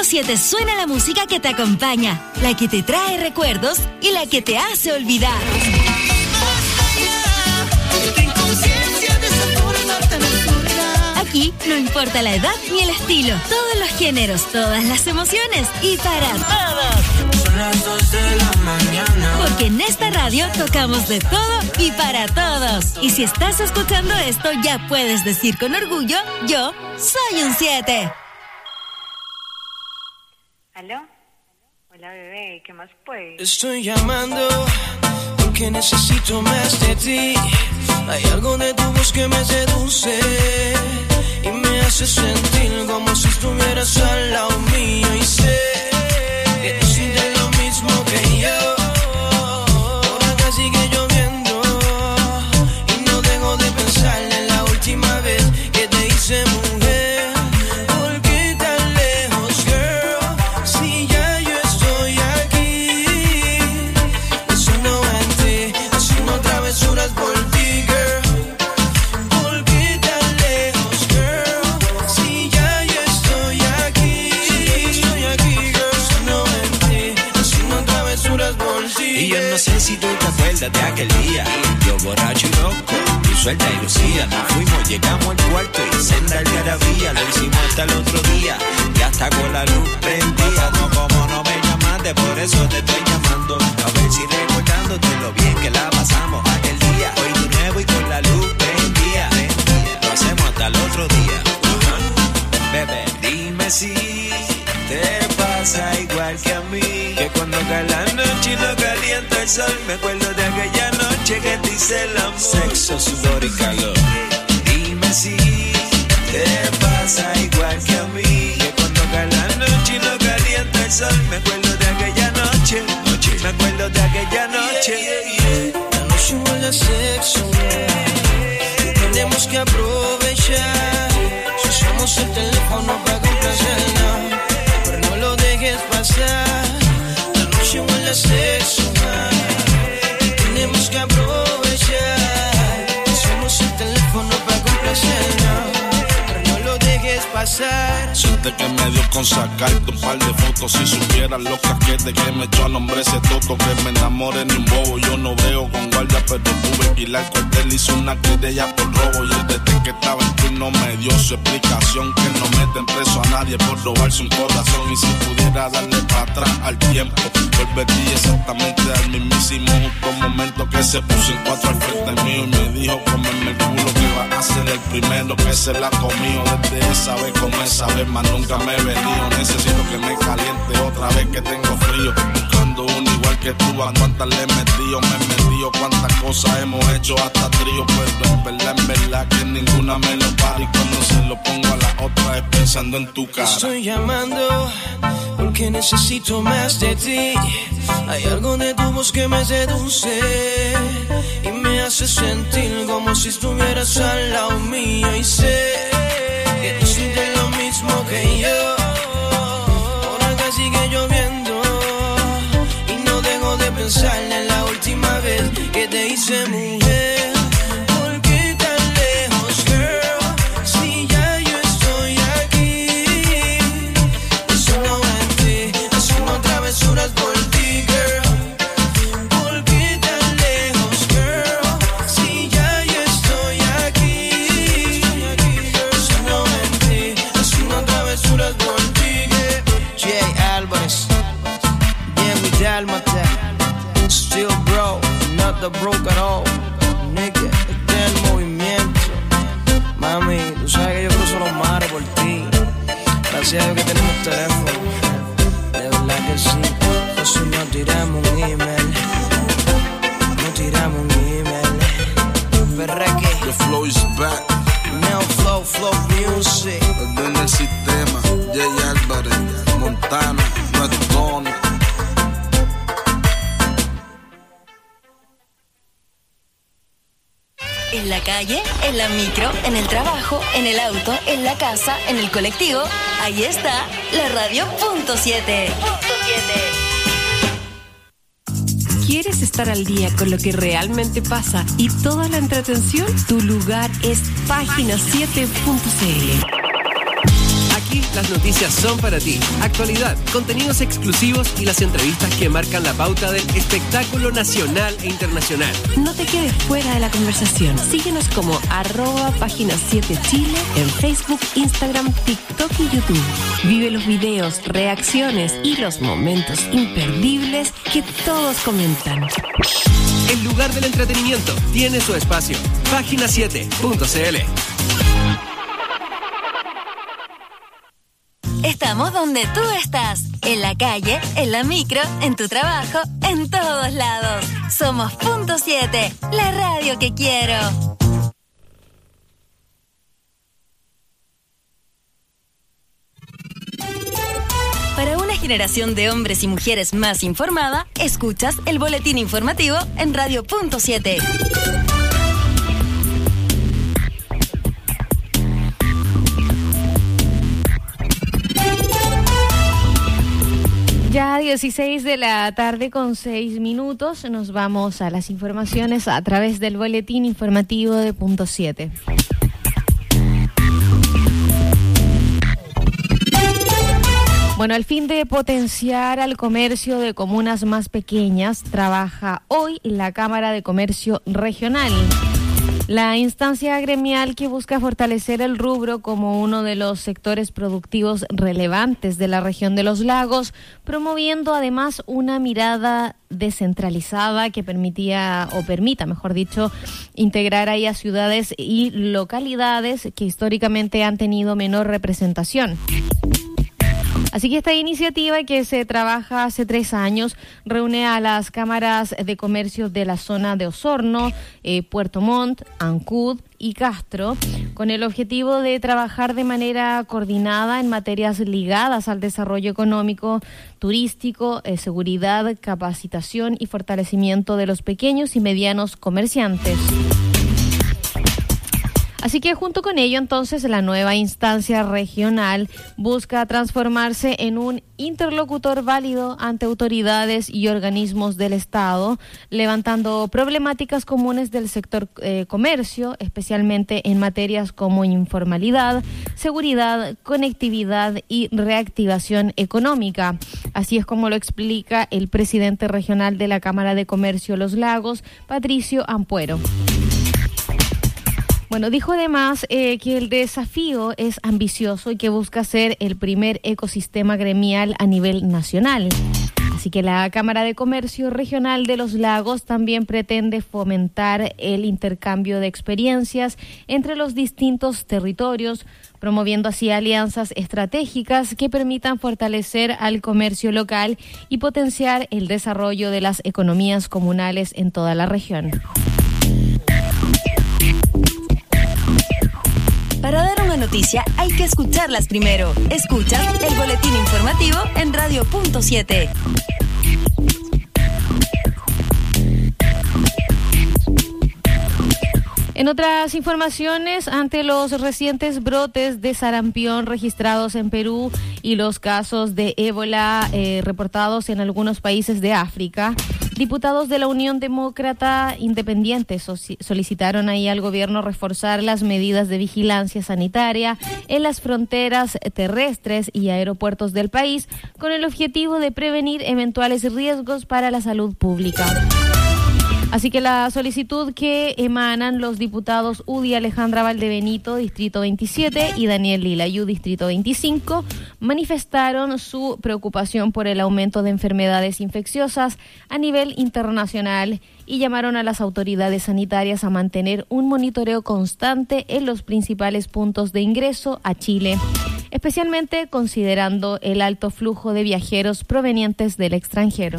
100.7 suena la música que te acompaña, la que te trae recuerdos y la que te hace olvidar. Aquí no importa la edad ni el estilo, todos los géneros, todas las emociones y para todos. Son las 2 de la mañana. Porque en esta radio tocamos de todo y para todos. Y si estás escuchando esto, ya puedes decir con orgullo, yo soy un 7. ¿Aló? Hola, bebé, ¿qué más pues? Estoy llamando porque necesito más de ti. Hay algo de tu voz que me seduce y me hace sentir como si estuvieras al lado mío. Y sé que tú sientes lo mismo que yo. Por acá sigue lloviendo y no dejo de pensar en la última vez que te hice mujer. ¿Por qué tan lejos, girl? Si ya yo estoy aquí, pensando en ti, haciendo travesuras por ti. Y yo no sé si tú te acuerdas de aquel día, yo borracho y loco, tú suelta y lucía. Nos fuimos, llegamos al cuarto y senda algarabía. Lo hicimos hasta el otro día y hasta con la luz prendida. No, como no me llamaste, por eso te estoy llamando. A ver si recordándote lo bien que la pasamos aquel día. Hoy de nuevo y con la luz prendida. Lo hacemos hasta el otro día. Bebé, dime si te pasa igual que a mí, que cuando cae la noche y no calienta el sol, me acuerdo de aquella noche que te hice el amor. Sexo, sudor y calor. Dime si te pasa igual que a mí, que cuando cae la noche y no calienta el sol, me acuerdo de aquella noche, me acuerdo de aquella noche. La noche huele a sexo, tenemos que aprovechar. Si usamos el teléfono para complacernos, pero no lo dejes pasar. La noche huele a sexo, tenemos que aprovechar. Usamos el teléfono para complacernos, pero no lo dejes pasar. Siente que me dio con sacarte un par de fotos. Si supieras lo casquete que me echó a nombre ese toto, que me enamore ni un bobo. Yo no veo con guardia, pero pude alquilar cuartel. Hizo una querella por robo y el detective que estaba en turno me dio su explicación, que no meten preso a nadie por robarse un corazón. Y si pudiera darle para atrás al tiempo, volvería exactamente al mismísimo justo momento que se puso en cuatro al frente mío y me dijo: cómeme el culo que va a ser el primero que se la comió. Desde esa vez como esa vez más nunca me he venido. Necesito que me caliente otra vez que tengo frío, buscando uno igual que tú. A cuántas le he metido, me he metido, cuántas cosas hemos hecho hasta trío, pero en verdad que ninguna me lo para. Y cuando se lo pongo a la otra es pensando en tu cara. Estoy llamando porque necesito más de ti. Hay algo de tu voz que me seduce y me hace sentir como si estuvieras al lado mío. Y sé que tú sientes lo mismo que yo. Por acá sigue lloviendo y no dejo de pensar en la última vez que te hice mujer. ¿Por qué tan lejos, girl? Si ya yo estoy aquí, pensando en ti, haciendo travesuras por ti, girl. ¿Por qué tan lejos, girl? Si ya yo estoy aquí, pensando en ti, haciendo travesuras por ti, girl. Jay Álvarez, Diego Dálmata, still bro, not the broke at all. Nigga, este es el movimiento. Mami, tú sabes que yo cruzo los mares por ti. Gracias a Dios que tenemos teléfono. De verdad que sí. Pues no tiramos un email. No tiramos un email. Perreque. The flow is back. Neo Flow, Flow Music. En el sistema, Jay Álvarez, Montana, Madonna. En la calle, en la micro, en el trabajo, en el auto, en la casa, en el colectivo. Ahí está la radio .7. ¿Quieres estar al día con lo que realmente pasa y toda la entretención? Tu lugar es Página7.cl. Aquí las noticias son para ti. Actualidad, contenidos exclusivos y las entrevistas que marcan la pauta del espectáculo nacional e internacional. No te quedes fuera de la conversación. Síguenos como @Página 7 Chile en Facebook, Instagram, TikTok y YouTube. Vive los videos, reacciones y los momentos imperdibles que todos comentan. El lugar del entretenimiento tiene su espacio. Página7.cl. Estamos donde tú estás, en la calle, en la micro, en tu trabajo, en todos lados. Somos Punto 7, la radio que quiero. Para una generación de hombres y mujeres más informada, escuchas el boletín informativo en Radio Punto 7. Ya 16 de la tarde con 6 minutos, nos vamos a las informaciones a través del boletín informativo de Punto 7. Bueno, al fin de potenciar al comercio de comunas más pequeñas, trabaja hoy la Cámara de Comercio Regional. La instancia gremial que busca fortalecer el rubro como uno de los sectores productivos relevantes de la región de los lagos, promoviendo además una mirada descentralizada que permita, mejor dicho, integrar ahí a ciudades y localidades que históricamente han tenido menor representación. Así que esta iniciativa, que se trabaja hace 3 años, reúne a las cámaras de comercio de la zona de Osorno, Puerto Montt, Ancud y Castro, con el objetivo de trabajar de manera coordinada en materias ligadas al desarrollo económico, turístico, seguridad, capacitación y fortalecimiento de los pequeños y medianos comerciantes. Así que junto con ello, entonces, la nueva instancia regional busca transformarse en un interlocutor válido ante autoridades y organismos del Estado, levantando problemáticas comunes del sector comercio, especialmente en materias como informalidad, seguridad, conectividad y reactivación económica. Así es como lo explica el presidente regional de la Cámara de Comercio Los Lagos, Patricio Ampuero. Bueno, dijo además que el desafío es ambicioso y que busca ser el primer ecosistema gremial a nivel nacional. Así que la Cámara de Comercio Regional de Los Lagos también pretende fomentar el intercambio de experiencias entre los distintos territorios, promoviendo así alianzas estratégicas que permitan fortalecer al comercio local y potenciar el desarrollo de las economías comunales en toda la región. Para dar una noticia hay que escucharlas primero. Escucha el boletín informativo en Radio Punto 7. En otras informaciones, ante los recientes brotes de sarampión registrados en Perú y los casos de ébola reportados en algunos países de África, diputados de la Unión Demócrata Independiente solicitaron ahí al gobierno reforzar las medidas de vigilancia sanitaria en las fronteras terrestres y aeropuertos del país, con el objetivo de prevenir eventuales riesgos para la salud pública. Así que la solicitud que emanan los diputados Udi Alejandra Valdebenito, Distrito 27, y Daniel Lilayú, Distrito 25, manifestaron su preocupación por el aumento de enfermedades infecciosas a nivel internacional y llamaron a las autoridades sanitarias a mantener un monitoreo constante en los principales puntos de ingreso a Chile, especialmente considerando el alto flujo de viajeros provenientes del extranjero.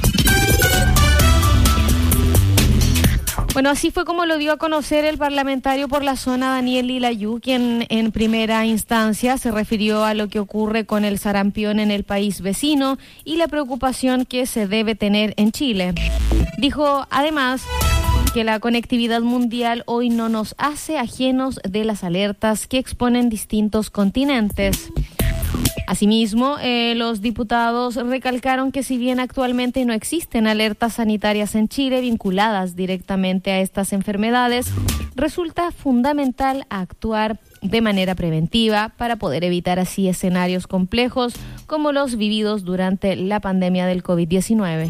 Bueno, así fue como lo dio a conocer el parlamentario por la zona Daniel Lilayú, quien en primera instancia se refirió a lo que ocurre con el sarampión en el país vecino y la preocupación que se debe tener en Chile. Dijo además que la conectividad mundial hoy no nos hace ajenos de las alertas que exponen distintos continentes. Asimismo, los diputados recalcaron que si bien actualmente no existen alertas sanitarias en Chile vinculadas directamente a estas enfermedades, resulta fundamental actuar de manera preventiva para poder evitar así escenarios complejos como los vividos durante la pandemia del COVID-19.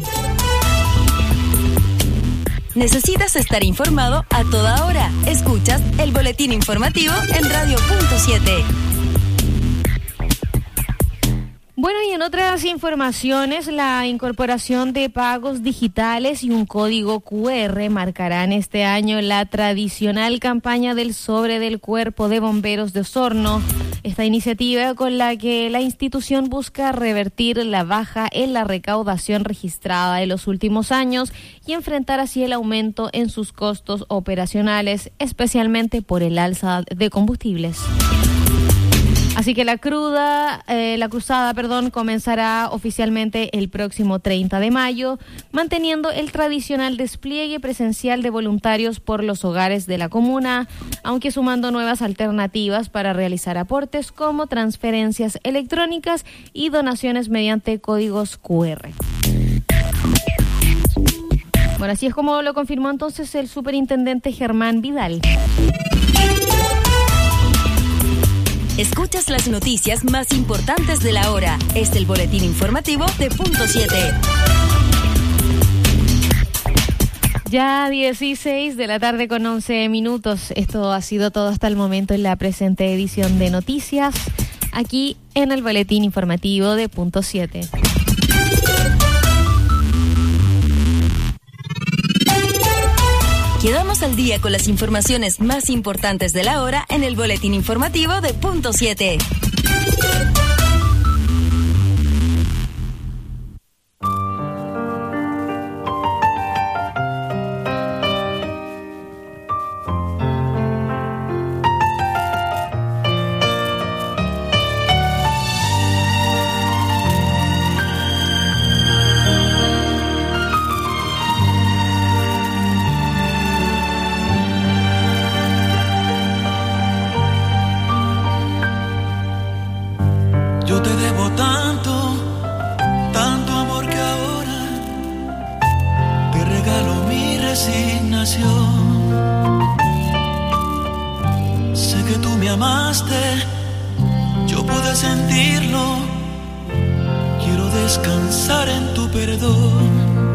¿Necesitas estar informado a toda hora? Escuchas el boletín informativo en Radio Punto 7. Bueno, y en otras informaciones, la incorporación de pagos digitales y un código QR marcarán este año la tradicional campaña del sobre del Cuerpo de Bomberos de Osorno. Esta iniciativa con la que la institución busca revertir la baja en la recaudación registrada en los últimos años y enfrentar así el aumento en sus costos operacionales, especialmente por el alza de combustibles. Así que la cruzada, comenzará oficialmente el próximo 30 de mayo, manteniendo el tradicional despliegue presencial de voluntarios por los hogares de la comuna, aunque sumando nuevas alternativas para realizar aportes como transferencias electrónicas y donaciones mediante códigos QR. Bueno, así es como lo confirmó entonces el superintendente Germán Vidal. Escuchas las noticias más importantes de la hora. Es el boletín informativo de Punto 7. Ya 16 de la tarde con 11 minutos. Esto ha sido todo hasta el momento en la presente edición de noticias, aquí en el boletín informativo de Punto 7. Quedamos al día con las informaciones más importantes de la hora en el boletín informativo de Punto 7. Yo te debo tanto, tanto amor que ahora te regalo mi resignación. Sé que tú me amaste, yo pude sentirlo. Quiero descansar en tu perdón.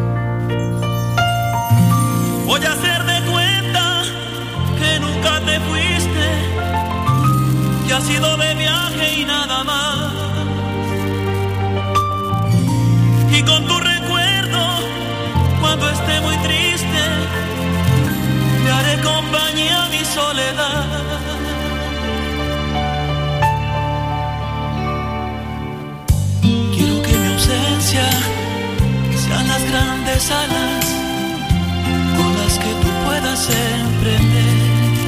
Voy a hacer de cuenta que nunca te fuiste, que has ido de viaje y nada más. Y con tu recuerdo, cuando esté muy triste, te haré compañía a mi soledad. Quiero que mi ausencia sean las grandes alas con las que tú puedas emprender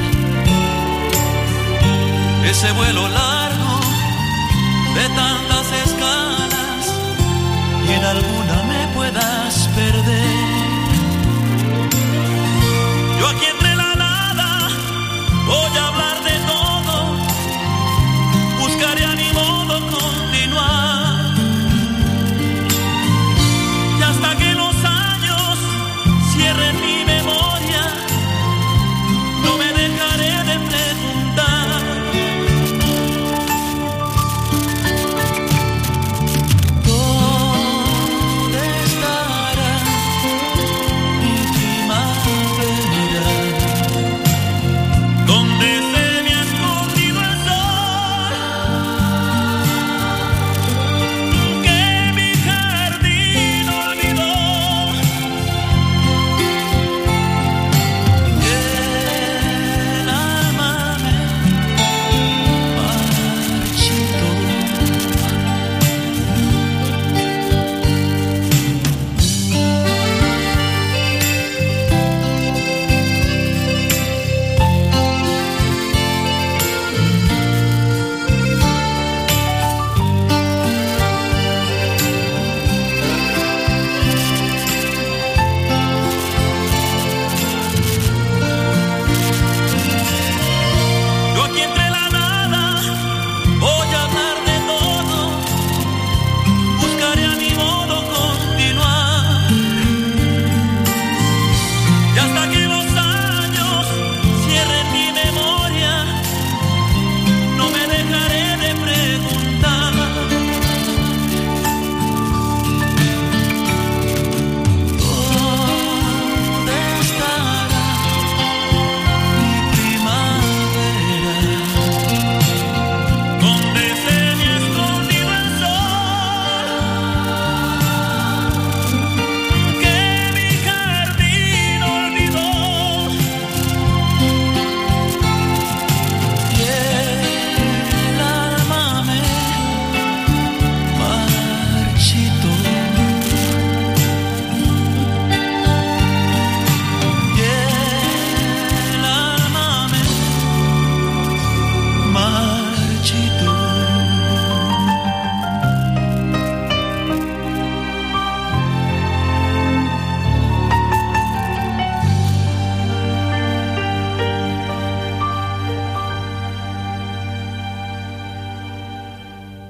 ese vuelo largo de tantas escalas y en alguna me puedas perder. Yo aquí entre la nada voy a hablar de todo, buscaré a mi modo continuar y hasta que los años cierren mi memoria no me dejaré de preguntar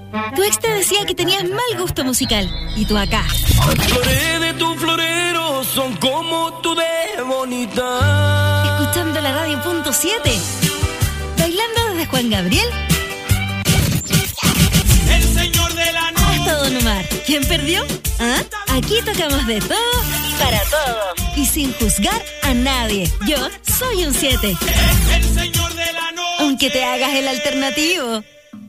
Tu ex te decía que tenías mal gusto musical. Y tú acá. Las flores de tu florero son como tú de bonita. Escuchando la radio .7. Bailando desde Juan Gabriel. El señor de la noche. Hasta Don Omar. ¿Quién perdió? ¿Ah? Aquí tocamos de todo para todos. Y sin juzgar a nadie. Yo soy un 7. El señor de la noche. Aunque te hagas el alternativo.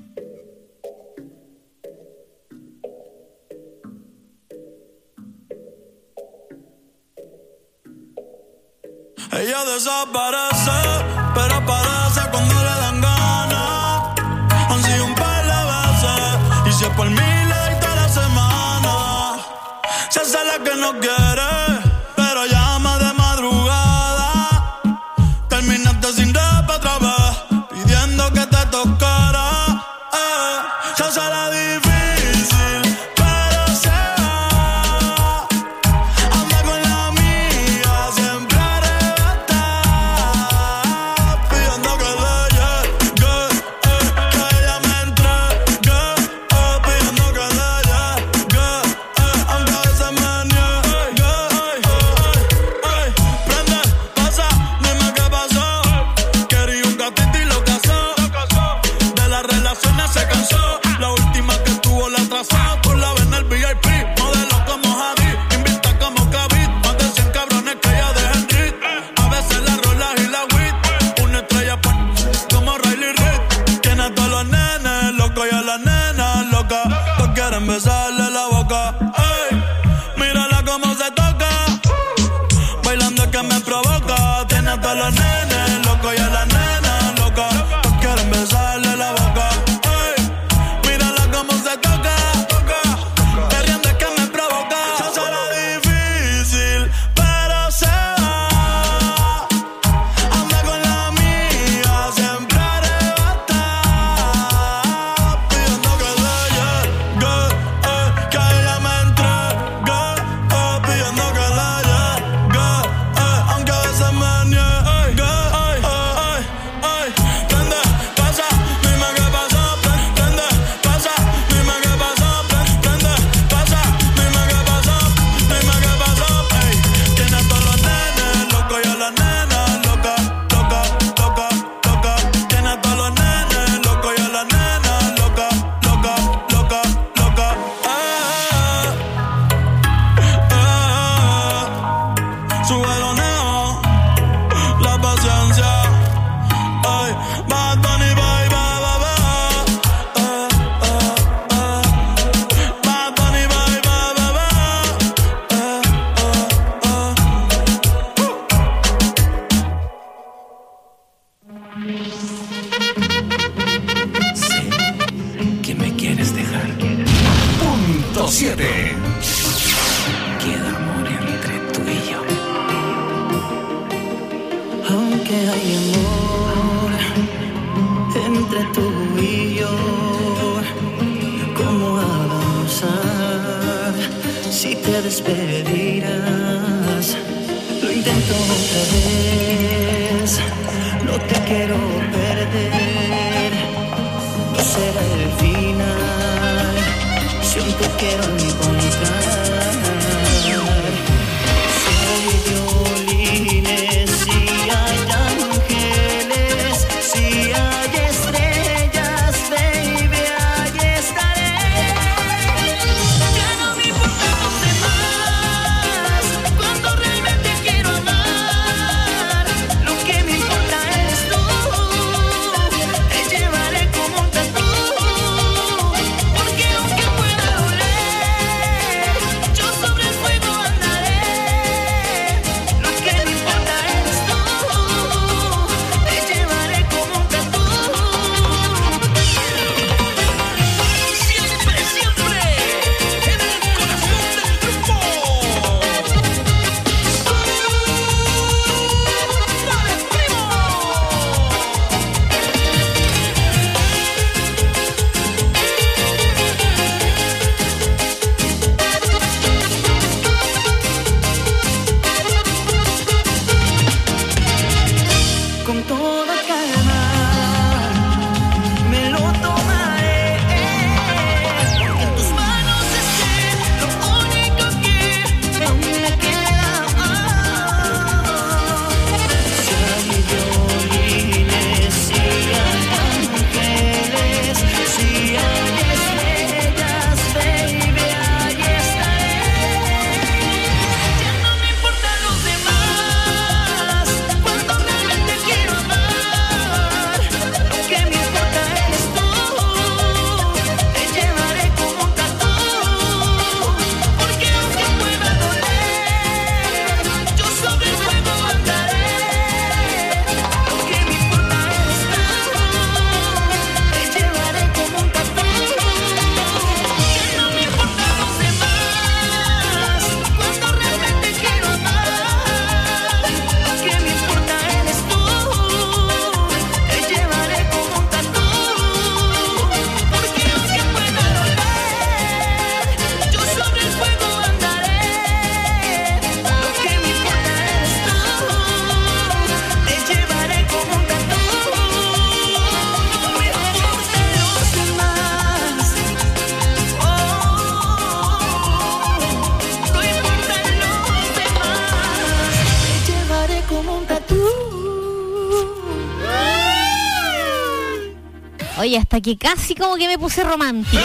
Ella desaparece, pero aparece cuando le dan ganas. Han sido un par de veces, y si es por mí le doy toda la semana. Se hace la que no quiere, pero llama de madrugada. Terminaste sin rap otra vez, pidiendo que te tocara. Se hace la difícil, pero se va. Anda con la mía, siempre arrebata, pidiendo que le llegue, que ella me entregue, pidiendo que le llegue, aunque a veces me niegue. Prende, pasa, dime qué pasó. Quería un gatito y lo casó. De las relaciones se cansó. La última que tuvo la atrasó. Tú la ves en el VIP, modelo como Javi, invita como Kavit. Más de 100 cabrones que ella deja en rit. A veces la rolas y la wit. Una estrella como Riley Reid. Tiene a todos los nenes locos y a las nenas locas. Todos quieren besarle la boca. Ey, mírala cómo se toca. Bailando es que me provoca. Tiene a todos los nenes locos y a las nenas locas. Todos quieren besarle la boca. Ey, mírala cómo se toca. Perreando es que me provoca. Se hace la difícil, pero se va. Anda con la mía, siempre arrebata, pidiendo que le llegue, que ella me entregue, pidiendo que le llegue, aunque a veces me niegue. Prende, pasa, dime qué pasó. Prende, pasa, dime qué pasó. Prende, pasa, dime qué pasó. Dime qué pasó. Ey, tiene a todos los nenes locos y a las nenas locas. Loca, loca, loca. Tiene a todos los nenes locos y a las nenas locas. Loca, loca, loca. Sube el oneo, la paciencia. Ay, Bad Bunny, bye, bye, bye, bye. Bad Bunny, bye, bye, bye, Sé que me quieres dejar. .7. Queda amor entre tú y yo. Aunque hay amor entre tú y yo, ¿cómo avanzar si te despedirás? Lo intento otra vez, no te quiero perder. No será el final, si aún te quiero encontrar. Soy violines, si hay ángeles, si hay estrellas, baby, ahí estaré. Ya no me importa los demás, cuando realmente quiero amar. Lo que me importa eres tú, te llevaré como un tatú. Porque aunque pueda doler, Oye, hasta que casi como que me puse romántica.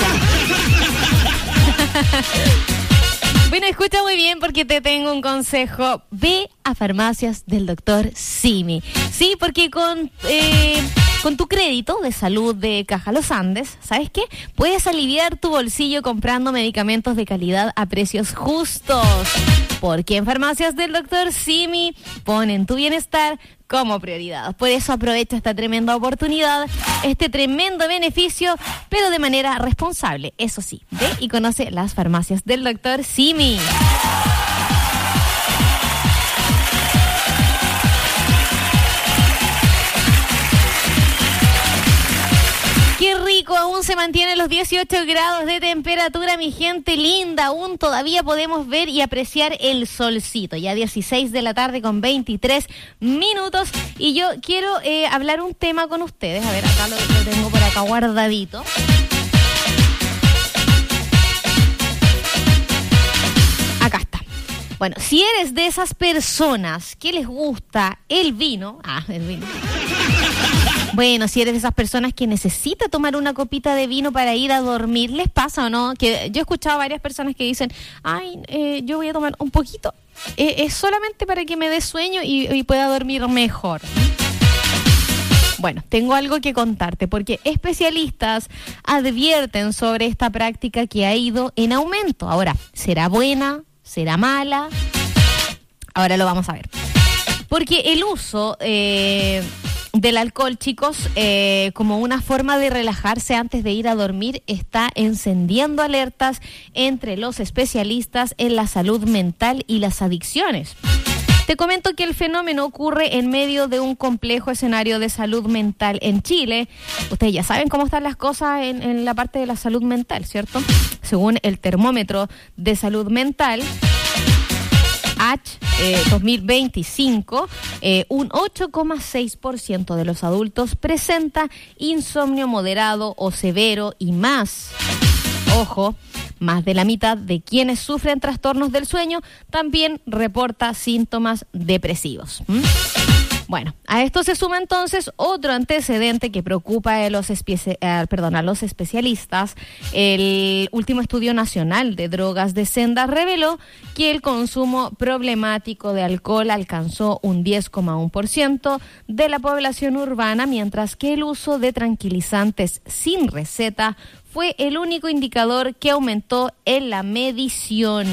Bueno, escucha muy bien porque te tengo un consejo. Ve a farmacias del doctor Simi. Sí, porque con tu crédito de salud de Caja Los Andes, ¿sabes qué? Puedes aliviar tu bolsillo comprando medicamentos de calidad a precios justos. Porque en farmacias del doctor Simi ponen tu bienestar como prioridad. Por eso aprovecha esta tremenda oportunidad, este tremendo beneficio, pero de manera responsable. Eso sí, ve y conoce las farmacias del doctor Simi. ¡Qué rico! Aún se mantienen los 18 grados de temperatura, mi gente linda. Aún todavía podemos ver y apreciar el solcito. Ya 16 de la tarde con 23 minutos. Y yo quiero hablar un tema con ustedes. A ver, acá lo tengo por acá guardadito. Acá está. Bueno, si eres de esas personas que les gusta el vino... el vino... Bueno, si eres de esas personas que necesita tomar una copita de vino para ir a dormir, ¿les pasa o no? Que yo he escuchado a varias personas que dicen, yo voy a tomar un poquito, es solamente para que me dé sueño y pueda dormir mejor. Bueno, tengo algo que contarte, porque especialistas advierten sobre esta práctica que ha ido en aumento. Ahora, ¿será buena? ¿Será mala? Ahora lo vamos a ver. Porque el uso... del alcohol, chicos, como una forma de relajarse antes de ir a dormir, está encendiendo alertas entre los especialistas en la salud mental y las adicciones. Te comento que el fenómeno ocurre en medio de un complejo escenario de salud mental en Chile. Ustedes ya saben cómo están las cosas en la parte de la salud mental, ¿cierto? Según el termómetro de salud mental, 2025, un 8,6% de los adultos presenta insomnio moderado o severo y más. Ojo, más de la mitad de quienes sufren trastornos del sueño también reporta síntomas depresivos. Bueno, a esto se suma entonces otro antecedente que preocupa a los especialistas. El último estudio nacional de drogas de Senda reveló que el consumo problemático de alcohol alcanzó un 10,1% de la población urbana, mientras que el uso de tranquilizantes sin receta fue el único indicador que aumentó en la medición.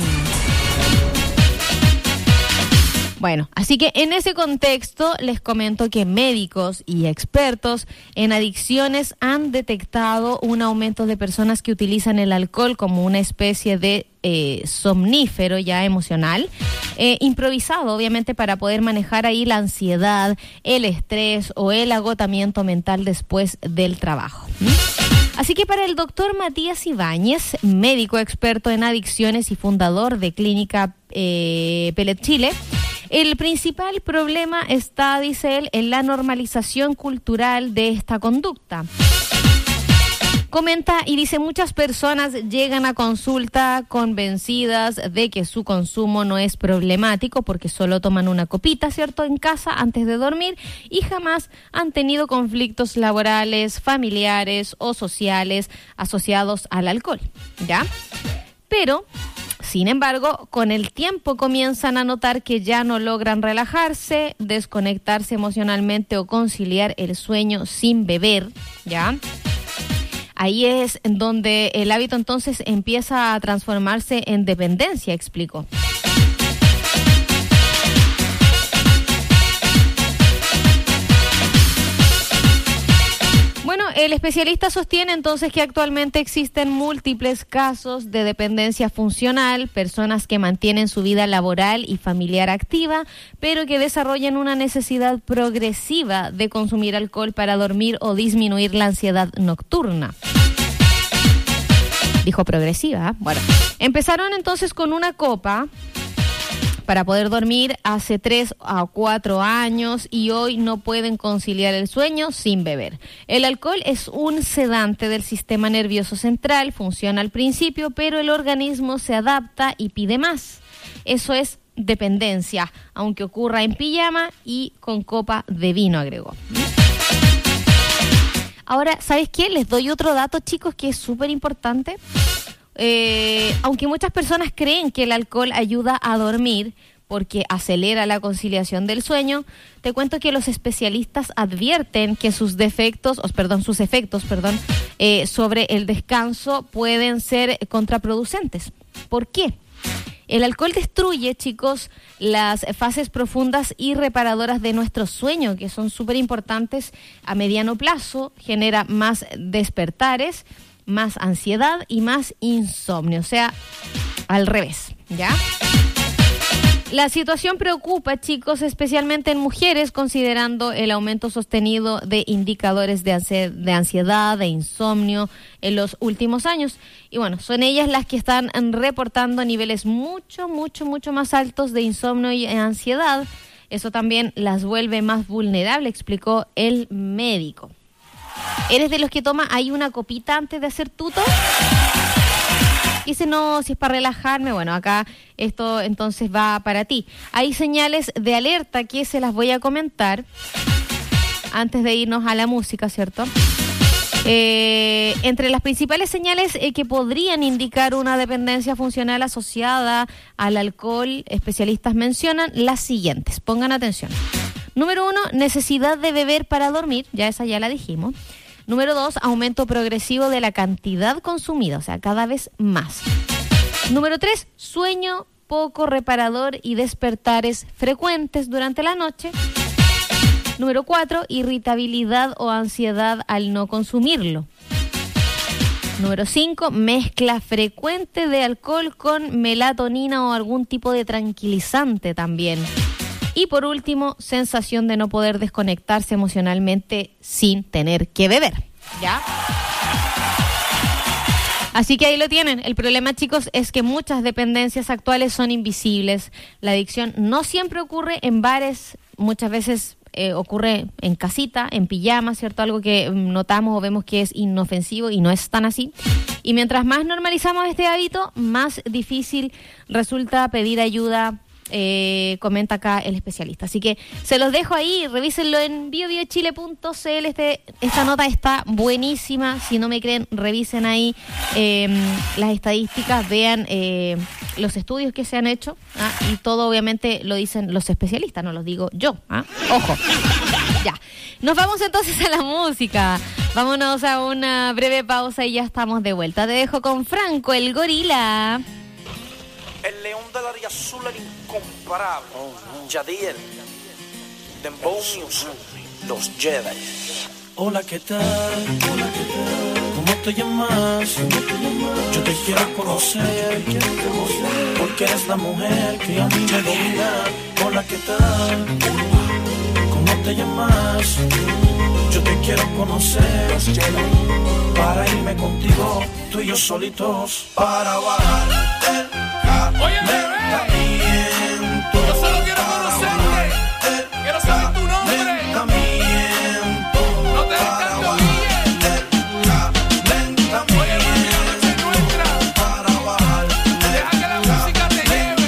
Bueno, así que en ese contexto les comento que médicos y expertos en adicciones han detectado un aumento de personas que utilizan el alcohol como una especie de somnífero ya emocional, improvisado obviamente para poder manejar ahí la ansiedad, el estrés o el agotamiento mental después del trabajo. Así que para el doctor Matías Ibáñez, médico experto en adicciones y fundador de Clínica Pellet Chile, el principal problema está, dice él, en la normalización cultural de esta conducta. Comenta y dice, muchas personas llegan a consulta convencidas de que su consumo no es problemático porque solo toman una copita, ¿cierto?, en casa antes de dormir y jamás han tenido conflictos laborales, familiares o sociales asociados al alcohol, ¿ya? Pero... sin embargo, con el tiempo comienzan a notar que ya no logran relajarse, desconectarse emocionalmente o conciliar el sueño sin beber, ¿ya? Ahí es donde el hábito entonces empieza a transformarse en dependencia, explicó. Bueno, el especialista sostiene entonces que actualmente existen múltiples casos de dependencia funcional, personas que mantienen su vida laboral y familiar activa, pero que desarrollan una necesidad progresiva de consumir alcohol para dormir o disminuir la ansiedad nocturna. Dijo progresiva. Bueno, empezaron entonces con una copa para poder dormir hace 3 a 4 años y hoy no pueden conciliar el sueño sin beber. El alcohol es un sedante del sistema nervioso central, funciona al principio, pero el organismo se adapta y pide más. Eso es dependencia, aunque ocurra en pijama y con copa de vino, agregó. Ahora, ¿sabes qué? Les doy otro dato, chicos, que es súper importante. Aunque muchas personas creen que el alcohol ayuda a dormir porque acelera la conciliación del sueño, te cuento que los especialistas advierten que sus efectos sobre el descanso pueden ser contraproducentes. ¿Por qué? El alcohol destruye, chicos, las fases profundas y reparadoras de nuestro sueño, que son súper importantes a mediano plazo, genera más despertares, más ansiedad y más insomnio, o sea, al revés, ¿ya? La situación preocupa, chicos, especialmente en mujeres, considerando el aumento sostenido de indicadores de ansiedad, de insomnio en los últimos años. Y bueno, son ellas las que están reportando niveles mucho más altos de insomnio y ansiedad. Eso también las vuelve más vulnerables, explicó el médico. ¿Eres de los que toma ahí una copita antes de hacer tuto? Dice, no, si es para relajarme, bueno, acá esto entonces va para ti. Hay señales de alerta que se las voy a comentar antes de irnos a la música, ¿cierto? Entre las principales señales que podrían indicar una dependencia funcional asociada al alcohol, especialistas mencionan las siguientes. Pongan atención. Número 1, necesidad de beber para dormir, ya esa ya la dijimos. Número 2, aumento progresivo de la cantidad consumida, o sea, cada vez más. Número 3, sueño poco reparador y despertares frecuentes durante la noche. Número 4, irritabilidad o ansiedad al no consumirlo. Número 5, mezcla frecuente de alcohol con melatonina o algún tipo de tranquilizante también. Y por último, sensación de no poder desconectarse emocionalmente sin tener que beber, ¿ya? Así que ahí lo tienen. El problema, chicos, es que muchas dependencias actuales son invisibles. La adicción no siempre ocurre en bares, muchas veces ocurre en casita, en pijama, ¿cierto? Algo que notamos o vemos que es inofensivo y no es tan así. Y mientras más normalizamos este hábito, más difícil resulta pedir ayuda, comenta acá el especialista. Así que se los dejo ahí, revísenlo en biobiochile.cl. Esta nota está buenísima. Si no me creen, revisen ahí las estadísticas, vean los estudios que se han hecho, y todo obviamente lo dicen los especialistas, no los digo yo. Ojo. Ya. Nos vamos entonces a la música. Vámonos a una breve pausa y ya estamos de vuelta. Te dejo con Franco, el gorila. El león del área azul, el incomparable. Yadiel, Dembow Music, los Jedi. Hola, ¿qué tal? ¿Cómo te llamas? Yo te quiero conocer, porque eres la mujer que a mí me domina. Hola, ¿qué tal? ¿Cómo te llamas? Yo te quiero conocer, para irme contigo, tú y yo solitos, para bajar el calentamiento. Yo solo quiero conocerte, quiero saber tu nombre. No te des tanto guille. Oye, mami, la noche es nuestra. Deja que la música te lleve.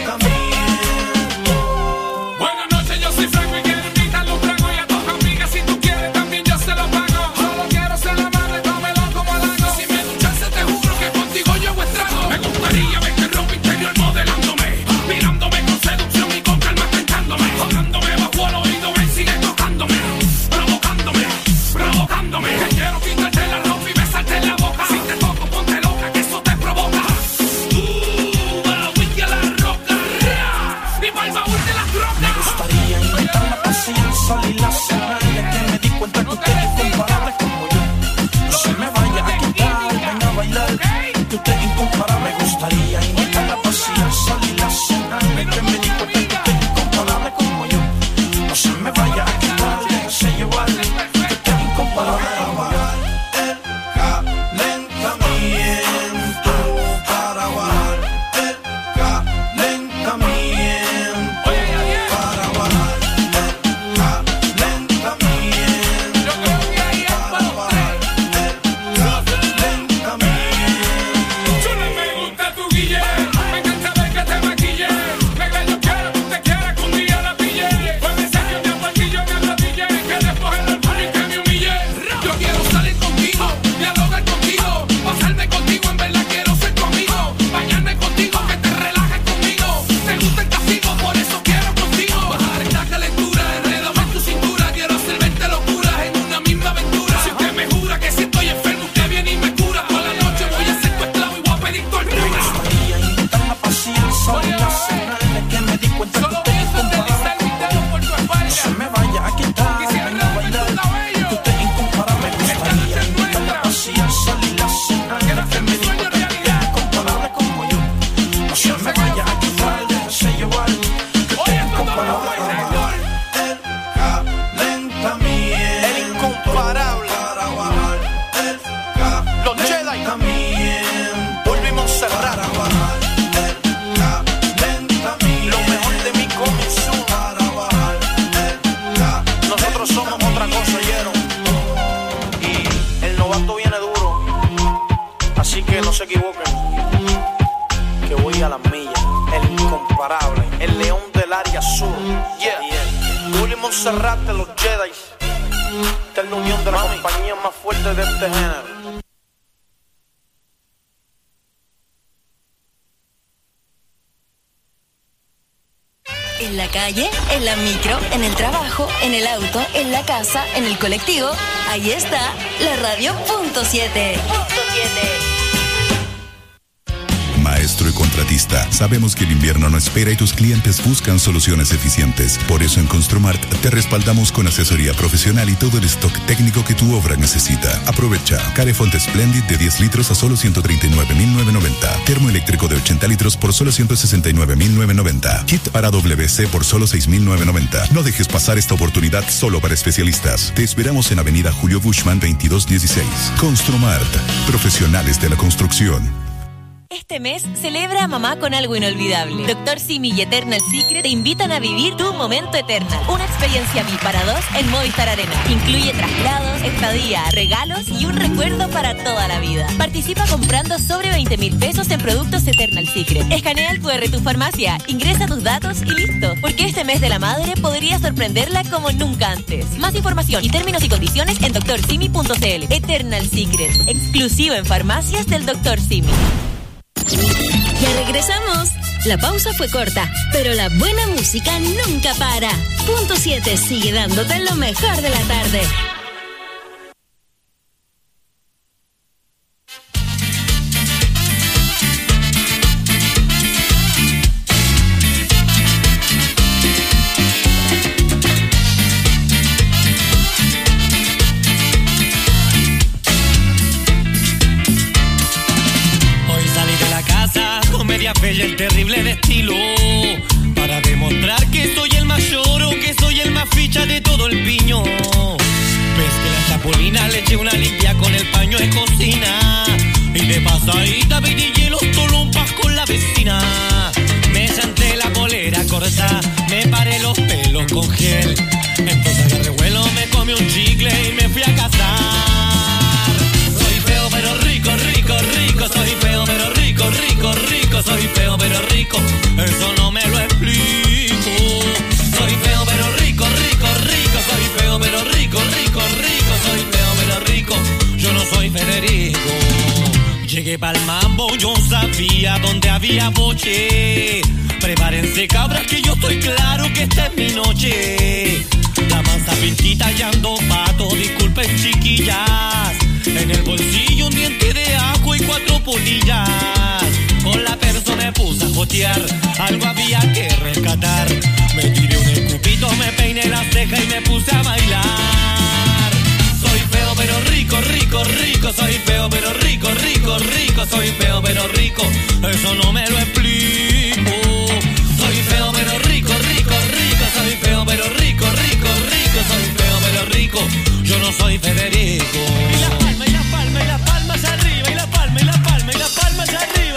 Buenas noches, yo soy Franco y quiero invitarle un trago y a tus amigas. Si tú quieres también yo se lo pago. Solo quiero ser la madre, tómelo como halago. Si me duchase te juro que contigo yo hago estrago. Me gustaría verte ropa interior modelándome, mirándome con seducción y con calma tentándome, tocándome bajo el oído, me sigue tocándome, provocándome. Que quiero quitarte la ropa y besarte en la boca. Si te toco ponte loca, que eso te provoca. Baúl de la roca, y para el baúl de las rocas. Me gustaría inventar la paciencia y la cena, ya que me di cuenta que usted es incomparable como yo. No se me vaya a quitar, ven a bailar, que usted es incomparable. Me gustaría inventar la paciencia y la cena, ya que me di cuenta que usted es incomparable como yo. No se me vaya a quitar, déjese llevar, que usted es incomparable. Para bajar el calentamiento, para bajar el calentamiento, Yo creo que ahí es para para bajar el calentamiento. Chúlame. Así que no se equivoquen, que voy a la milla, el incomparable, el león del área sur. Yeah. Willy Monserrate, los Jedi. Esta es la unión de la compañía más fuerte de este género. En la calle, en la micro, en el trabajo, en el auto, en la casa, en el colectivo. Ahí está la radio punto 7. Maestro y contratista, sabemos que el invierno no espera y tus clientes buscan soluciones eficientes. Por eso en Construmart te respaldamos con asesoría profesional y todo el stock técnico que tu obra necesita. Aprovecha Carefont Splendid de 10 litros a solo 139.990. Termoeléctrico de 80 litros por solo 169.990. Kit para WC por solo 6.990. No dejes pasar esta oportunidad solo para especialistas. Te esperamos en Avenida Julio Bushman 2216. Construmart, profesionales de la construcción. Este mes celebra a mamá con algo inolvidable. Dr. Simi y Eternal Secret te invitan a vivir tu momento Eternal. Una experiencia VIP para dos en Movistar Arena. Incluye traslados, estadía, regalos y un recuerdo para toda la vida. Participa comprando sobre 20.000 pesos en productos Eternal Secret. Escanea el QR tu farmacia, ingresa tus datos y listo. Porque este mes de la madre podría sorprenderla como nunca antes. Más información y términos y condiciones en drsimi.cl. Eternal Secret, exclusivo en farmacias del Dr. Simi. Ya regresamos. La pausa fue corta, pero la buena música nunca para. Punto 7 sigue dándote lo mejor de la tarde. Y el terrible de estilo para demostrar que soy el mayor o que soy el más ficha de todo el piño. Ves que la chapulina le eché una limpia con el paño de cocina y de pasadita pedí hielos tolumpas con la vecina. Me chanté la polera corta, me paré los pelos con gel. Entonces agarré vuelo, me comí un chicle y me fui a casar. Soy feo pero rico, rico, rico. Soy feo pero rico, rico, rico. Soy feo pero rico, eso no me lo explico. Soy feo pero rico, rico, rico. Soy feo pero rico, rico, rico. Soy feo pero rico, yo no soy Federico. Llegué pa'l mambo, yo sabía dónde había boche. Prepárense cabras que yo estoy claro que esta es mi noche. La mansa pintita y ando pato, disculpen chiquillas. En el bolsillo un diente de ajo y 4 polillas. Con la perso me puse a jotear, algo había que rescatar. Me tiré un escupito, me peiné la ceja y me puse a bailar. Soy feo pero rico, rico, rico. Soy feo pero rico, rico, rico. Soy feo pero rico, eso no me lo explico. Soy feo pero rico, rico, rico. Soy feo pero rico, rico, rico. Soy feo pero rico, yo no soy Federico. Y la palma, y la palma, y la palma hacia arriba. Y la palma, y la palma, y la palma hacia arriba.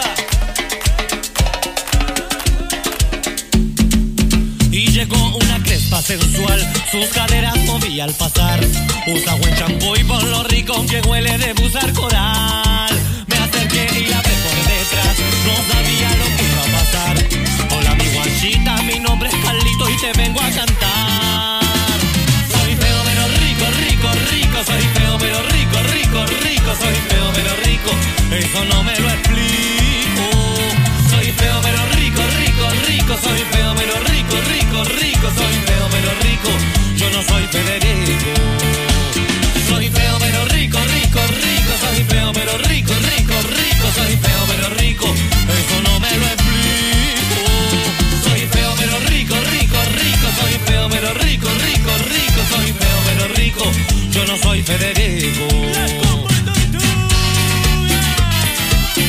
Y llegó una crespa sensual, sus caderas movía al pasar. Usa buen champú y por lo rico que huele de usar coral. Me acerqué y la ve por detrás, no sabía lo que iba a pasar. Hola mi guachita, mi nombre es Carlito y te vengo a cantar. Soy feo pero rico, rico, rico. Soy feo pero rico, rico, rico. Soy feo pero rico, eso no me lo explico. Soy feo pero rico, rico, rico. Soy feo pero rico, rico, rico. Soy feo pero rico, yo no soy Federico. Soy feo pero rico, rico, rico. Soy feo pero rico, rico, rico. Soy feo pero rico, eso no me lo explico. Soy feo pero rico, rico, rico. Soy feo pero rico, rico, rico. Soy feo pero rico, yo no soy Federico.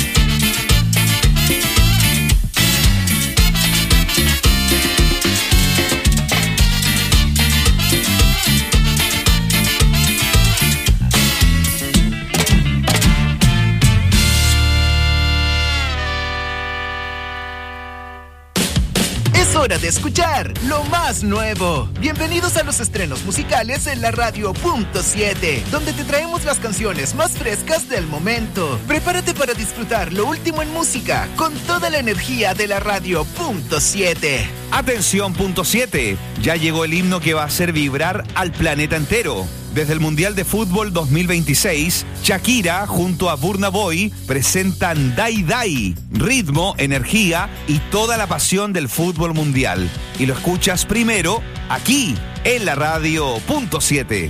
hora de escuchar lo más nuevo. Bienvenidos a los estrenos musicales en la radio .7, donde te traemos las canciones más frescas del momento. Prepárate para disfrutar lo último en música con toda la energía de la radio .7. Atención, .7. Ya llegó el himno que va a hacer vibrar al planeta entero. Desde el Mundial de Fútbol 2026, Shakira junto a Burna Boy presentan Dai Dai, ritmo, energía y toda la pasión del fútbol mundial. Y lo escuchas primero aquí en la radio .7.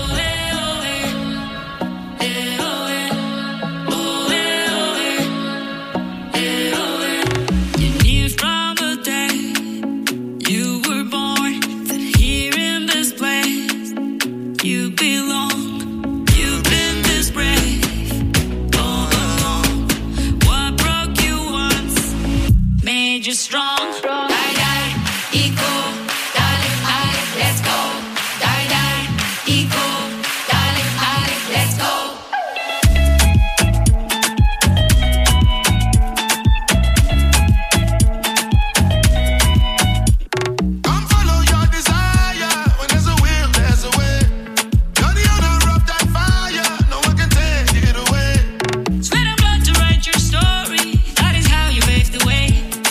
Strong. Die, die, equal, darling, I, let's go. Die, die, equal, darling, I, let's go. Come follow your desire. When there's a will, there's a way. You're the owner of that fire. No one can take it away. Sweat and blood to write your story. That is how you pave the way.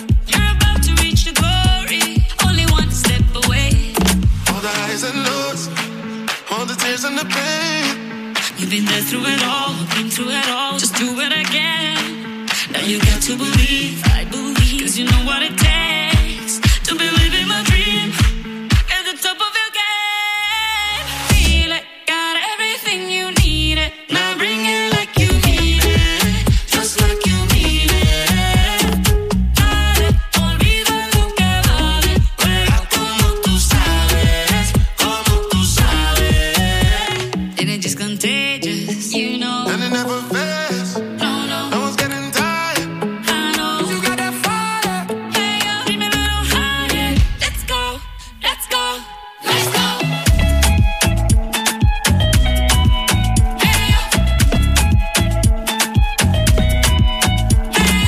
And the pain. You've been there through it all, been through it all. Just do it again. Now you got to believe, I believe, 'cause you know what it takes to believe in my dream. At the top of your game, feel it, got everything you need it. Now bring it like you mean it, just like you mean it. Dale, olvida lo que vale, juega como tú sabes, como tú sabes. And it just contagious, you know. And it never fails. No, no. No one's getting tired. I know. You got that fire. Hey, yo, dime lo higher. Let's go, let's go, let's go. Hey, yo. Hey,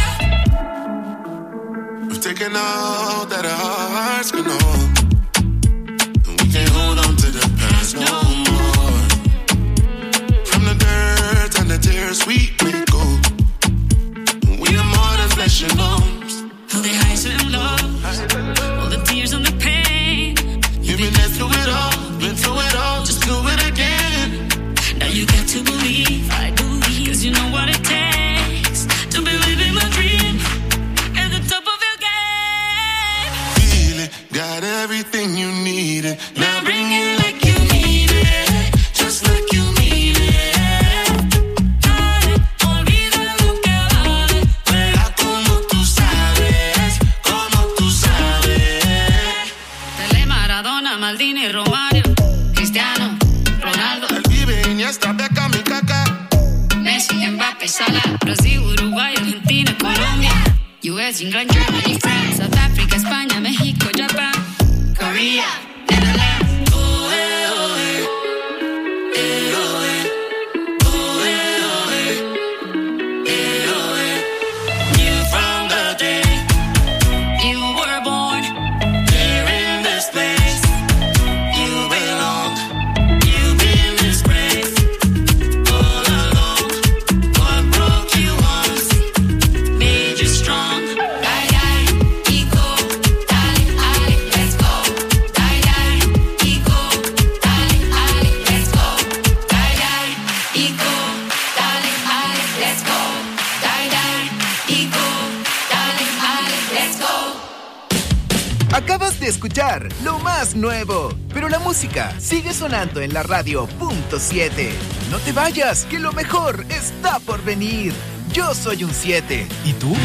yo. We've taken all that our hearts can hold. And we can't hold on to the past no more. From the dirt and the tears we may go. We are more than flesh and bones. All the highs and lows, all the tears and the pain. You've been there through it all, been through it all. Just do it again. Now you got to believe, I believe, 'cause you know what it takes to believe in my dream. At the top of your game, Feel it, got everything you needed. Now bring it like you mean it, just like you mean it. dale, olvida lo que vale. Juega como tú sabes, como tú sabes. Pelé, Maradona, Maldini, Romario, Cristiano, Ronaldo, El vive Iniesta, Beckham y Kaká. Messi, Mbappé, Salah, Brasil, Uruguay, Argentina, Colombia, US, England, Germany, France, South Africa, España, México, Japan, Korea, Netherlands. Oh, eh, oh, eh. Eh, oh, eh. Oh, eh, oh, eh. Eh, oh, eh. Knew from the day you were born here in this place. You belong, you've been disgraced all along. What broke you once made you strong. Die, die, equal, darling, I, let's go. Die, die, equal, darling, I, let's go. Die, die, equal, darling, I, let's go. Die, die, equal, darling, I, let's go. Acabas de escuchar lo más nuevo, pero la música sigue sonando en la radio .7. No te vayas, que lo mejor está por venir. Yo soy un 7. ¿Y tú?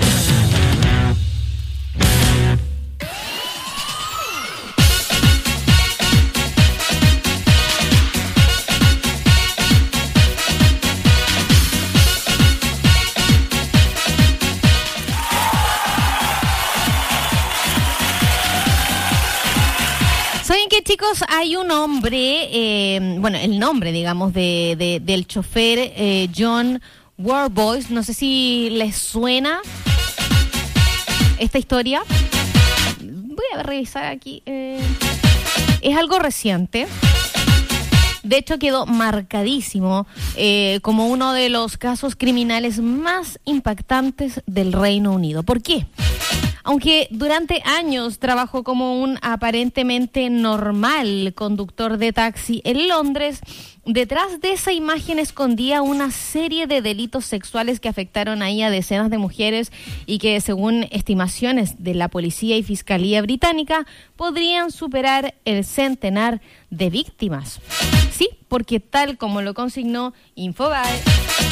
¿Saben qué, chicos? Hay un hombre, bueno, el nombre, digamos, del chofer John Worboys. No sé si les suena esta historia. Voy de revisar aquí. Es algo reciente. De hecho, quedó marcadísimo como uno de los casos criminales más impactantes del Reino Unido. ¿Por qué? Aunque durante años trabajó como un aparentemente normal conductor de taxi en Londres, detrás de esa imagen escondía una serie de delitos sexuales que afectaron ahí a decenas de mujeres y que, según estimaciones de la policía y fiscalía británica, podrían superar el centenar de víctimas. Sí, porque tal como lo consignó Infobae,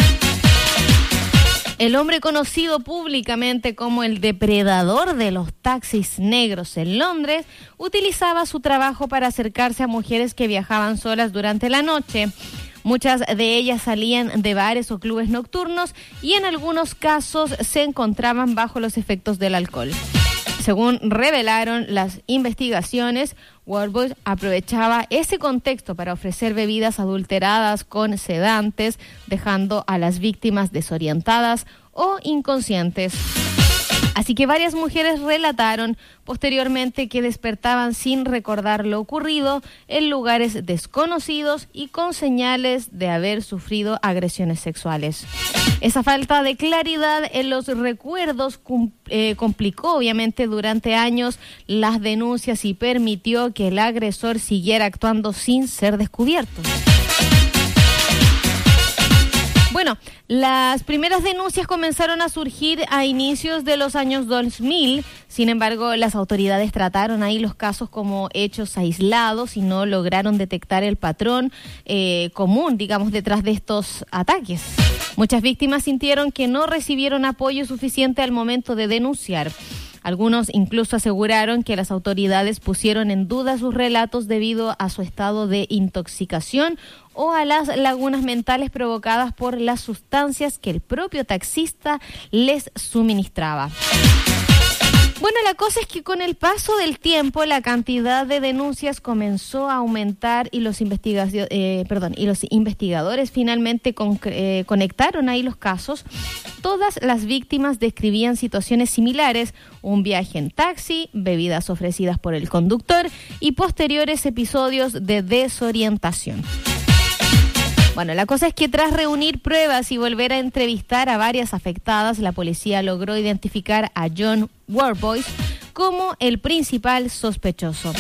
el hombre conocido públicamente como el depredador de los taxis negros en Londres utilizaba su trabajo para acercarse a mujeres que viajaban solas durante la noche. Muchas de ellas salían de bares o clubes nocturnos y en algunos casos se encontraban bajo los efectos del alcohol. Según revelaron las investigaciones, Worboys aprovechaba ese contexto para ofrecer bebidas adulteradas con sedantes, dejando a las víctimas desorientadas o inconscientes. Así que varias mujeres relataron posteriormente que despertaban sin recordar lo ocurrido en lugares desconocidos y con señales de haber sufrido agresiones sexuales. Esa falta de claridad en los recuerdos complicó obviamente durante años las denuncias y permitió que el agresor siguiera actuando sin ser descubierto. Bueno, las primeras denuncias comenzaron a surgir a inicios de los años 2000. Sin embargo, las autoridades trataron ahí los casos como hechos aislados y no lograron detectar el patrón común, digamos, detrás de estos ataques. Muchas víctimas sintieron que no recibieron apoyo suficiente al momento de denunciar. Algunos incluso aseguraron que las autoridades pusieron en duda sus relatos debido a su estado de intoxicación o a las lagunas mentales provocadas por las sustancias que el propio taxista les suministraba. Bueno, la cosa es que con el paso del tiempo la cantidad de denuncias comenzó a aumentar y los investigadores finalmente conectaron ahí los casos. Todas las víctimas describían situaciones similares: un viaje en taxi, bebidas ofrecidas por el conductor y posteriores episodios de desorientación. Bueno, la cosa es que tras reunir pruebas y volver a entrevistar a varias afectadas, la policía logró identificar a John Worboys como el principal sospechoso.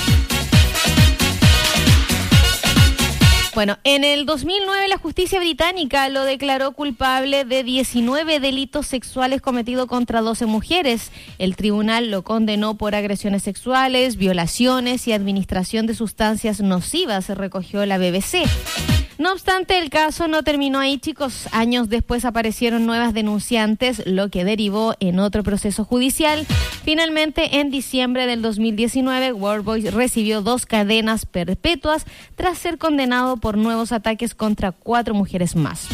Bueno, en el 2009 la justicia británica lo declaró culpable de 19 delitos sexuales cometidos contra 12 mujeres. El tribunal lo condenó por agresiones sexuales, violaciones y administración de sustancias nocivas, se recogió la BBC. No obstante, el caso no terminó ahí, chicos. Años después aparecieron nuevas denunciantes, lo que derivó en otro proceso judicial. Finalmente, en diciembre del 2019, Worboys recibió 2 cadenas perpetuas tras ser condenado por nuevos ataques contra 4 mujeres más.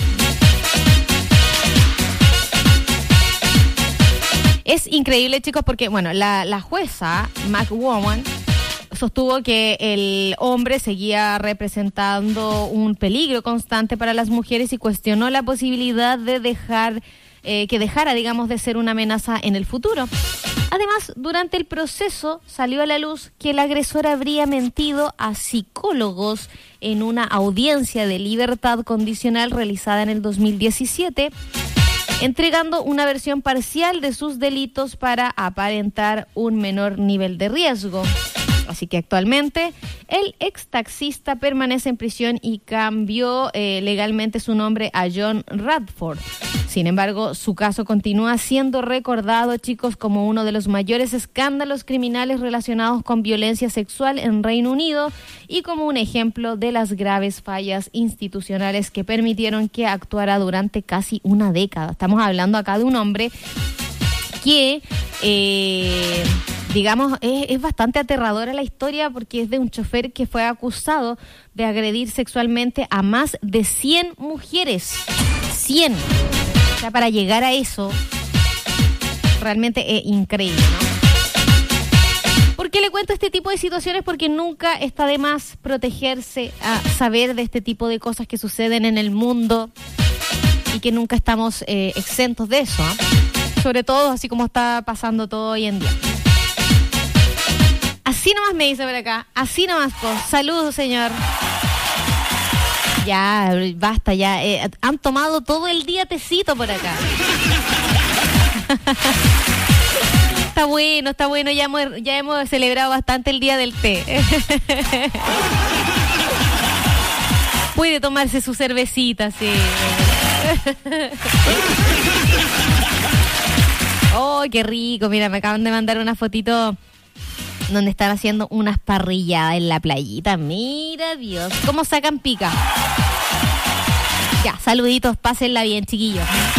Es increíble, chicos, porque bueno, la jueza McWoman sostuvo que el hombre seguía representando un peligro constante para las mujeres y cuestionó la posibilidad de que dejara, digamos, de ser una amenaza en el futuro. Además, durante el proceso salió a la luz que el agresor habría mentido a psicólogos en una audiencia de libertad condicional realizada en el 2017, entregando una versión parcial de sus delitos para aparentar un menor nivel de riesgo. Así que actualmente el ex taxista permanece en prisión y cambió legalmente su nombre a John Radford. Sin embargo, su caso continúa siendo recordado, chicos, como uno de los mayores escándalos criminales relacionados con violencia sexual en Reino Unido y como un ejemplo de las graves fallas institucionales que permitieron que actuara durante casi una década. Estamos hablando acá de un hombre que digamos, es bastante aterradora la historia porque es de un chofer que fue acusado de agredir sexualmente a más de 100 mujeres. 100. O sea, para llegar a eso, realmente es increíble, ¿no? ¿Por qué le cuento este tipo de situaciones? Porque nunca está de más protegerse a saber de este tipo de cosas que suceden en el mundo y que nunca estamos exentos de eso, ¿eh? Sobre todo así como está pasando todo hoy en día. Así nomás me dice por acá. Así nomás, pues. Saludos, señor. Ya, basta, ya. Han tomado todo el día tecito por acá. Está bueno. Ya hemos celebrado bastante el día del té. Puede tomarse su cervecita, sí. Oh, qué rico. Mira, me acaban de mandar una fotito donde están haciendo unas parrilladas en la playita. Mira, Dios, cómo sacan pica. Ya, saluditos, pásenla bien, chiquillos.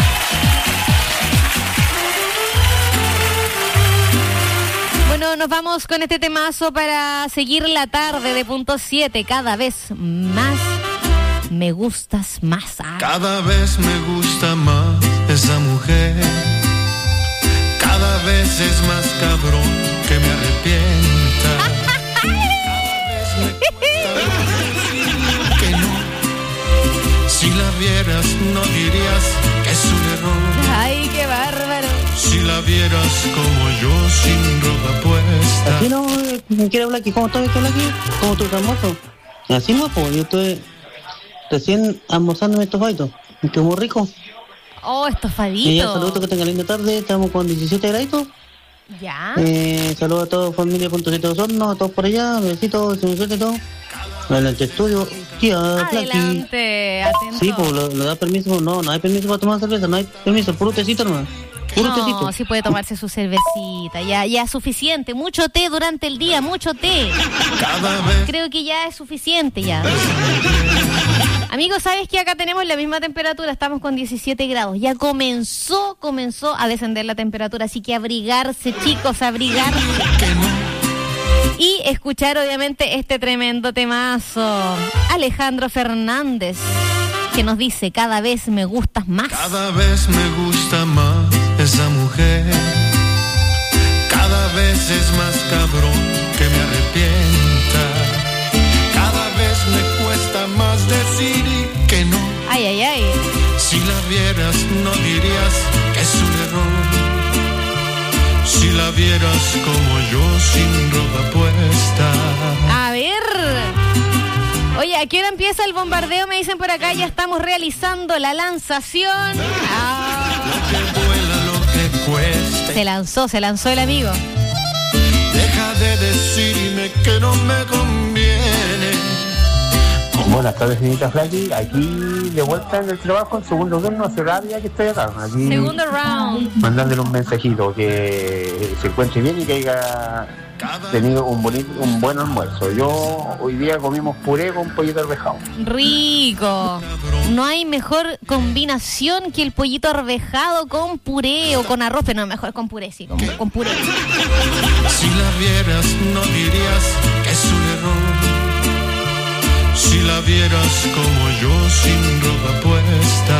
Bueno, nos vamos con este temazo para seguir la tarde de punto 7. Cada vez más me gustas más. Cada vez me gusta más esa mujer. Cada vez es más cabrón que me arrepienta. Cada vez me cuesta más que no. Si la vieras no dirías que es un error. Ay, qué bárbaro. Si la vieras como yo sin ropa puesta. Aquí no quiere hablar aquí. ¿Cómo estás aquí? ¿Cómo tú estás almuerzo? Así no, pues yo estoy recién almorzándome estos faitos. Qué muy rico. Oh, estofadito. Y ya saludos, que tengan linda tarde. Estamos con 17 graditos. Ya. Saludos a toda familia .7 Osorno, a todos por allá. Besitos, suerte todo. Adelante estudio. Tía, adelante, atento. Sí, pues le da permiso. No hay permiso para tomar cerveza. No hay permiso, puro tecito nomás. Puro tecito. No, sí puede tomarse su cervecita. Ya suficiente. Mucho té durante el día, mucho té. Creo que ya es suficiente ya. Amigos, ¿sabes que acá tenemos la misma temperatura? Estamos con 17 grados. Ya comenzó a descender la temperatura. Así que abrigarse, chicos, abrigarse. Y escuchar, obviamente, este tremendo temazo. Alejandro Fernández, que nos dice: cada vez me gustas más. Cada vez me gusta más esa mujer. Cada vez es más cabrón que me arrepienta. Cada vez me cuesta más decir que no. Ay. Si la vieras no dirías que es un error. Si la vieras como yo sin ropa puesta. A ver. Oye, ¿a qué hora empieza el bombardeo? Me dicen por acá, ya estamos realizando la lanzación. Lo que vuela, lo que cueste. Se lanzó el amigo. Deja de decirme que no me conviene. Buenas tardes, señorita Flaky. Aquí de vuelta en el trabajo, en segundo turno, hace rabia que estoy acá. Aquí segundo round. Mandándole un mensajito que se encuentre bien y que haya tenido un buen almuerzo. Yo hoy día comimos puré con pollito arvejado. Rico. No hay mejor combinación que el pollito arvejado con puré o con arroz, pero no, mejor con puré, sí, con puré. Si la vieras no dirías que es un error. Si la vieras como yo sin ropa puesta.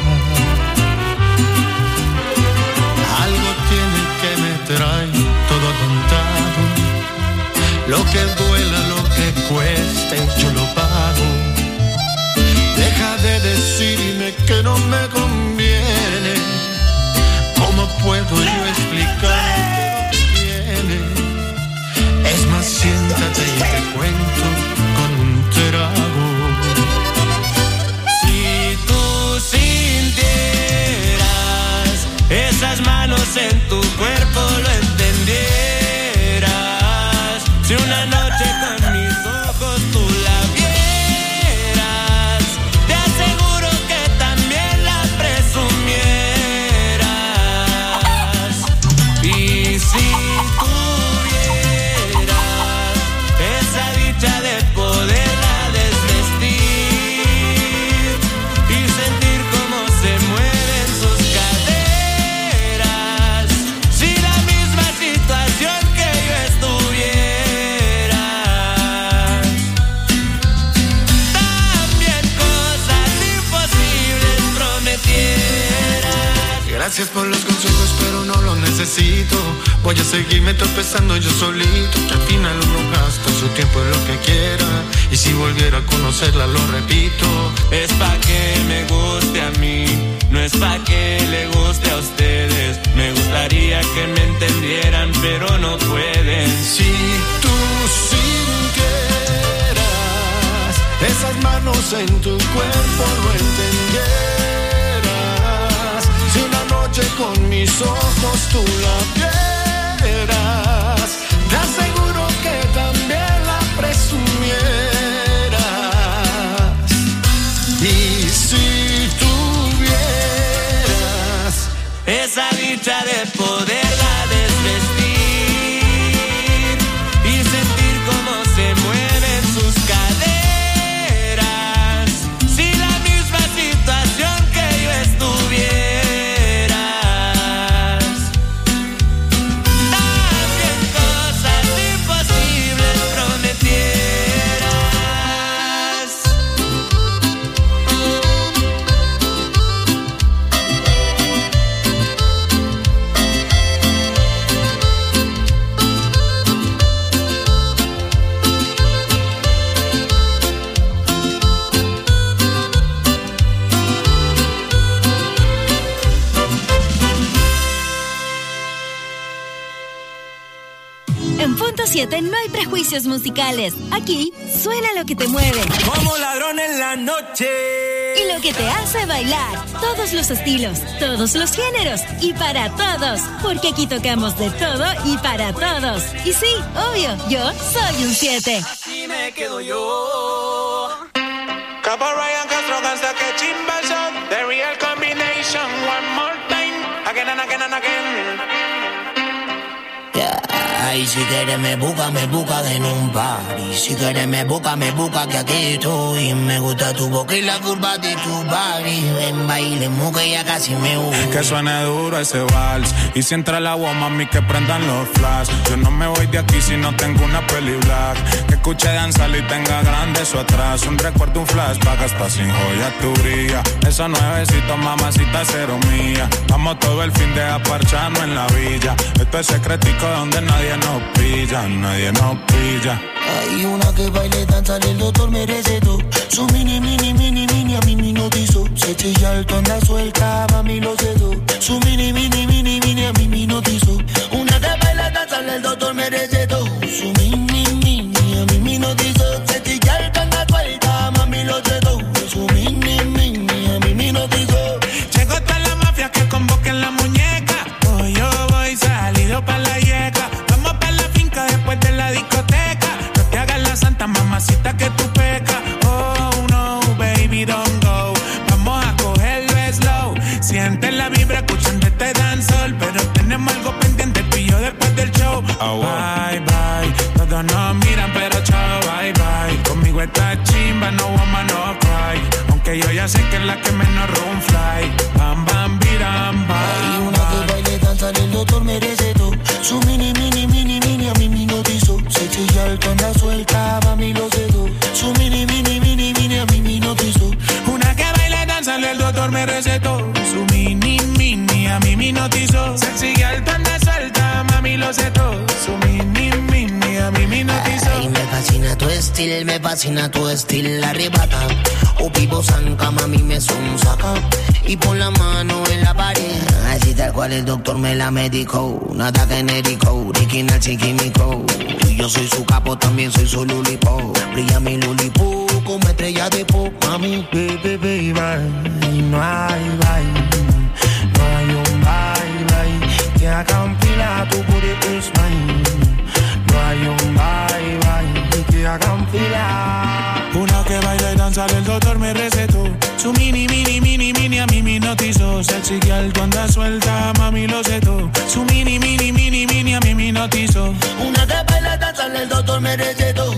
Algo tiene que me trae todo atontado. Lo que duela, lo que cueste, yo lo pago. Deja de decirme que no me conviene. ¿Cómo puedo yo explicar que no viene? Es más, siéntate y te cuento con un trago. Si tú sintieras esas manos en tu cuerpo, lo entendieras. Si una noche con mis ojos tú la vieras, te aseguro que también la presumieras. Y si tuvieras esa dicha de poderla desvestir y sentir cómo se mueven sus caderas, si la misma situación que yo estuviera, también cosas imposibles prometieras. Gracias por los consejos, pero no los necesito. Voy a seguirme tropezando yo solito, que al final uno gasta su tiempo en lo que quiera. Y si volviera a conocerla, lo repito, es pa' que me guste a mí, no es pa' que le guste a ustedes. Me gustaría que me entendieran, pero no pueden. Si tú cosa en tu cuerpo no entendieras. Si una noche con mis ojos tú la vieras, te aseguro que también la presumieras. Y si tuvieras esa dicha de poderla desvestir y sentir cómo se mueven sus caderas, si la misma situación que yo estuvieras, también cosas imposibles prometieras. En Punto 7 no hay prejuicios musicales. Aquí suena lo que te mueve. Como ladrón en la noche. Y lo que te hace bailar. Todos los estilos, todos los géneros y para todos. Porque aquí tocamos de todo y para todos. Y sí, obvio, yo soy un 7. Así me quedo yo. Capo Ryan Castro gangsta que chimba shot. The real combination. One more time. Again and again and again. Ay, si quieres me busca en un party. Si quieres me busca que aquí estoy. Me gusta tu boca y la curva de tu body. Ven, bailemos que ya casi me voy. Que suene duro ese vals. Y si entra el agua, mami, que prendan los flash. Yo no me voy de aquí si no tengo una peli black. Que escuche danzar y tenga grande eso atrás. Un recuerdo, un flashback, hasta sin joya tu brilla. Esa nuevecita, mamacita, cero mía. Vamos todo el fin de aparcharnos en la villa. Esto es secretico donde nadie nos pilla, nadie nos pilla. Hay una que baile, danza, el doctor me recetó. Su mini, a mí me notizó. Se chilla alto, anda suelta, mami lo cedo. Su mini, a mí me notizó. Una que baila, danza, el doctor me recetó. Su mini, a mí me notizó. Se chilla alto, anda suelta, mami lo cedo. Su mini, a mí me notizó. Llegó toda la mafia que convoquen la muñeca. Hoy yo voy salido pa' la yeca. Vamos pa' la finca después de la discoteca. No te hagas la santa, mamacita, que tú pecas. Oh no, baby, don't go. Vamos a cogerlo slow. Siente la vibra escuchando este dancehall. Pero tenemos algo pendiente tú y yo después del show. Bye, bye. Todos nos miran pero chao, bye, bye. Conmigo esta chimba, no woman, no cry. Aunque yo ya sé que es la que menos room fly. Bam, bam, biram, bam. Hay una que baile, danza, el doctor me recetó. Su mini, a mí me notizó. Se chilla alto, anda suelta, mami lo cedo. Su mini, a mí me notizó. Una que baila, danza, el doctor me recetó. Su mini, a mí me notizó. Sexy alto, anda suelta, mami lo cedo. Su mini, a mí me notizó. Ay, me fascina tu estilo, arrebata. O pivo zanca, mami me sonsaca. Y pon la mano en la pared. Así tal cual el doctor me la medicó. Nada genérico, original sin químico. Y yo soy su capo, también soy su lulipo. Brilla mi lulipo como estrella de pop. Mami, baby, no hay un bye que haga un pila tu booty is mine. No hay un bye que haga un pila. Una que baila y danza, el doctor me recetó. Su mini, a mí me notizó. Sexy que alto, anda suelta, mami lo cedo. Su mini, a mí me notizó. Una que baila, danza, el doctor me recetó.